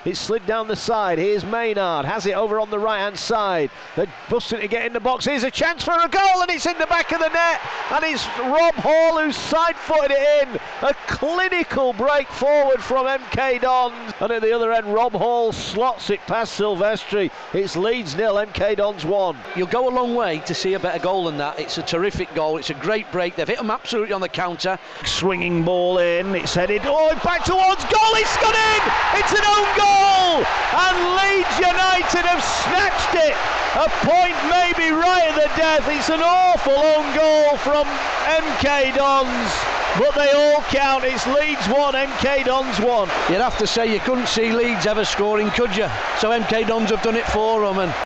It's slid down the side. Here's Maynard, has it over on the right hand side. They're busting to get in the box. Here's a chance for a goal, and it's in the back of the net, and it's Rob Hall who's side-footed it in. A clinical break forward from MK Dons, and at the other end Rob Hall slots it past Silvestri. It's Leeds 0, MK Dons 1. You'll go a long way to see a better goal than that. It's a terrific goal. It's a great break. They've hit them absolutely on the counter. Swinging ball in, it's headed back towards goal. It's gone in. It's an own goal, and Leeds United have snatched it. A point maybe right at the death. It's an awful own goal from MK Dons, but they all count. It's Leeds 1, MK Dons 1. You'd have to say you couldn't see Leeds ever scoring, could you? So MK Dons have done it for them. And